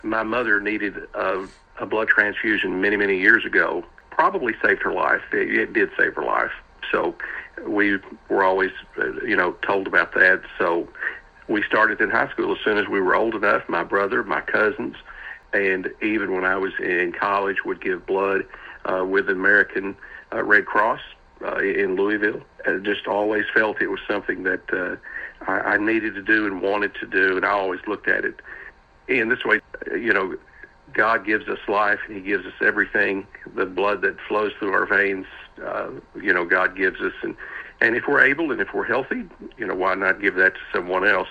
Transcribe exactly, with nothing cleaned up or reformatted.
My mother needed a, a blood transfusion many, many years ago. Probably saved her life. It, it did save her life. So we were always, uh, you know, told about that. So we started in high school as soon as we were old enough. My brother, my cousins, and even when I was in college, would give blood uh, with the American uh, Red Cross uh, in Louisville. I just always felt it was something that uh, I, I needed to do and wanted to do, and I always looked at it in this way. You know, God gives us life, and he gives us everything. The blood that flows through our veins, uh, you know, God gives us. And, and if we're able and if we're healthy, you know, why not give that to someone else?